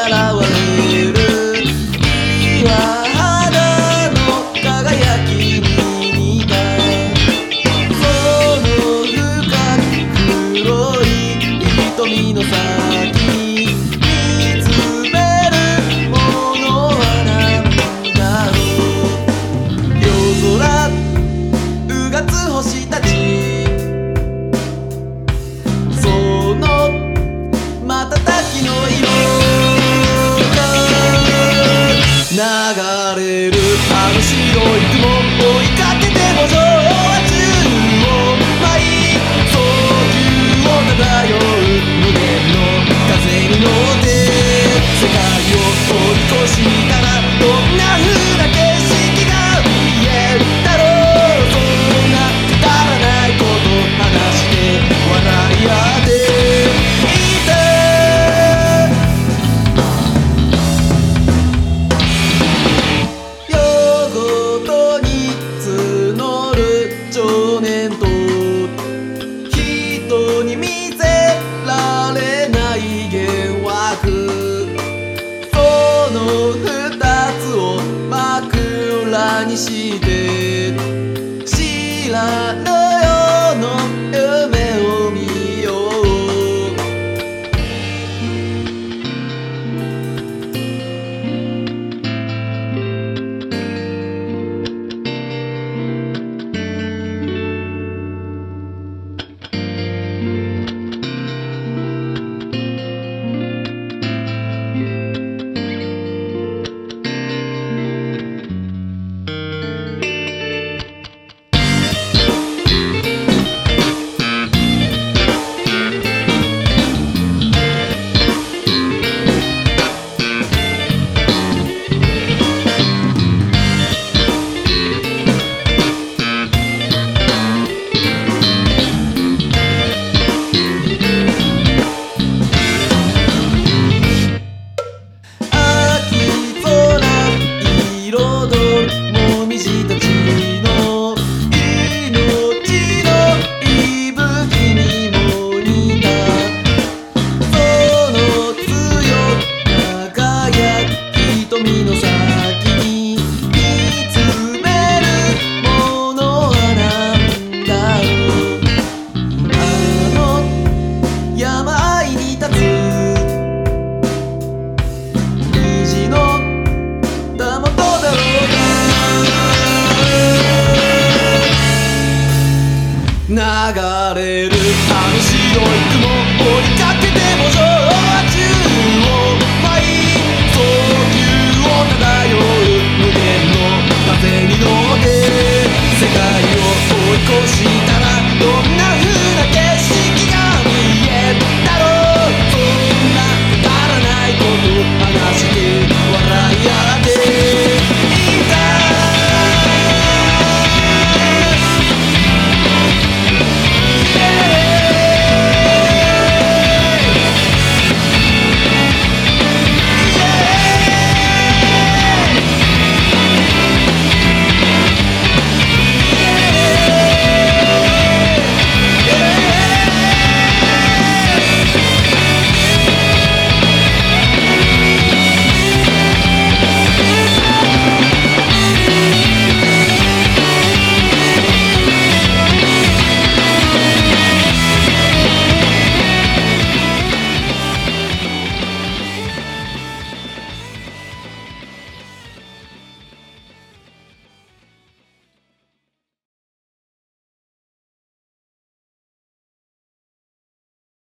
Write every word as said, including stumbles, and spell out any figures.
現れる岩肌の輝きに似たその深く黒い瞳の先に見つめるものは何だろう夜空うがつ星たちその瞬きの色が流れるあの白い雲追いかけても情は宙を舞い早急を漂う無限の風に乗って世界を通り越したらどんな風な景色が見えるだろうそんなくだらないこと話して笑い合っていた夜ごとに募る情念と人に見せられない幻惑その二つを枕にして知らぬ世の夢を見よう流れるあの白い雲